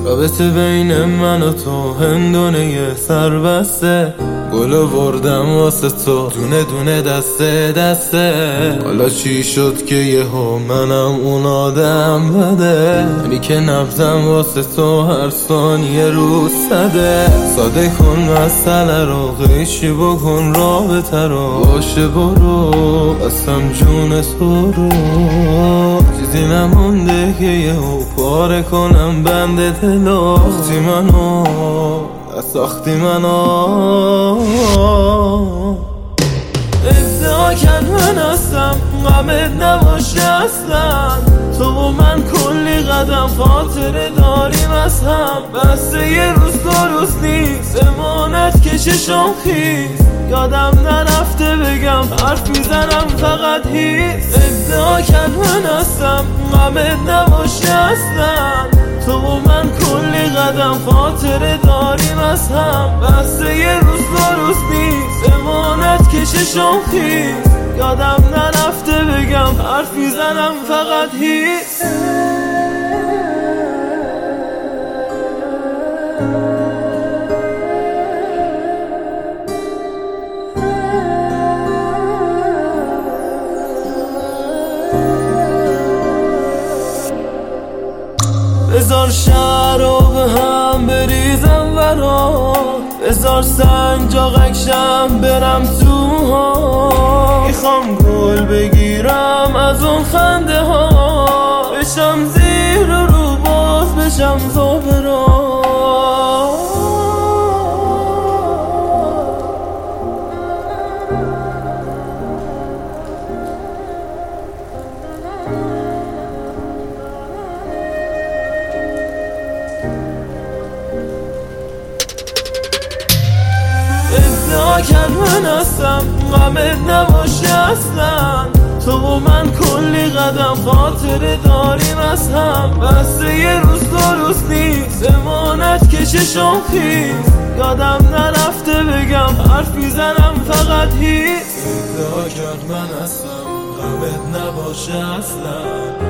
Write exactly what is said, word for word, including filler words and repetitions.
رابطه بین من و تو هندونه یه سر بسته، گلو بردم واسه تو دونه دونه دسته دسته. حالا چی شد که یهو منم اون آدم بده، منی که نبزم واسه تو هر ثانیه رو صده. ساده کن مسئله رو، قیشی بکن رابطه رو، باشه برو قسم جون تو رو. چیزی نمونده که یهو پاره کنم بند دلو. ساختی منو ساختی منو ادعا کن من هستم، غمت نباشه اصلا. تو و من کلی قدم خاطره داریم از هم، بسته یه روز دو روز نیست، امانت که چشام خیز. یادم نرفته بگم حرف میزنم فقط هیست. ادعا کن من هستم، غمت نباشه اصلا. تو و من کلی قدم خاطره داریم از هم، بسته یه روز دو روز نیست، امانت که چشام خیز. یادم نرفته بگم حرف میزنم فقط هیست. بذار شهر رو به هم بریزم برا، بذار سنجاقک شم برم تو ها. میخوام گل بگیرم از اون خنده ها، بشم زیر رو باز بشم زابرا. ادعا کن من هستم، غمت نباشه اصلا. تو و من کلی قدم خاطره داریم از هم، بسته یه روز دو روز نیست، امانت که چشام خیز. یادم نرفته بگم حرف میزنم فقط هیست. ادعا کن من هستم، غمت نباشه اصلا.